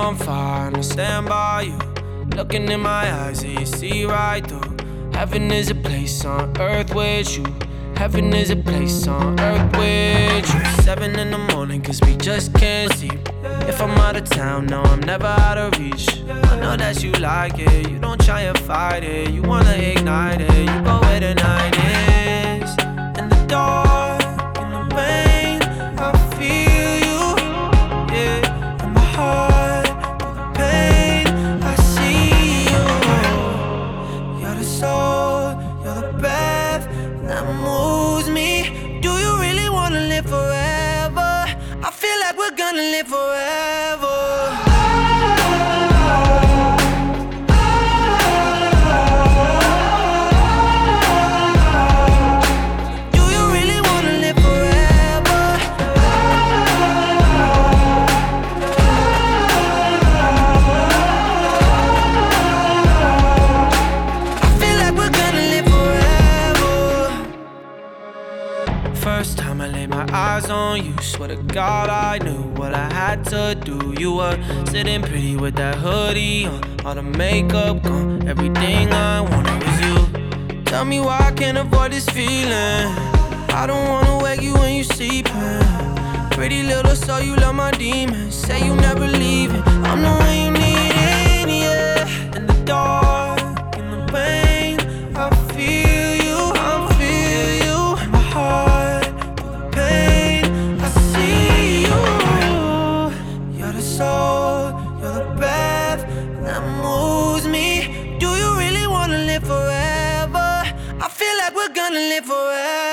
on fire and I stand by you. Looking in my eyes and you see right through. Heaven is a place on earth with you. Heaven is a place on earth with you. 7 in the morning cause we just can't sleep. If I'm out of town, no, I'm never out of reach. I know that you like it, you don't try and fight it. You wanna ignite it, you go where the night is. In the dark, in the rain, I feel you. Yeah, in my heart, through the pain, I see you. You're the soul, you're the breath that moves me. Do you really wanna live forever? I feel like we're gonna live forever. Do you really wanna live forever? I feel like we're gonna live forever. First time I laid my eyes on you, swear to God I knew what I had to do. You were sitting pretty with that hoodie on, all the makeup gone, everything I wanted was you. Tell me why I can't avoid this feeling. I don't wanna wake you when you sleeping. Pretty little soul, you love my demons. Say you never leaving, I'm the one you need, yeah. In the dark, in the rain, I feel you, I feel you. In my heart, through the pain, I see you. You're the soul, you're the breath that moves me. Do you really wanna live forever? I feel like we're gonna live forever.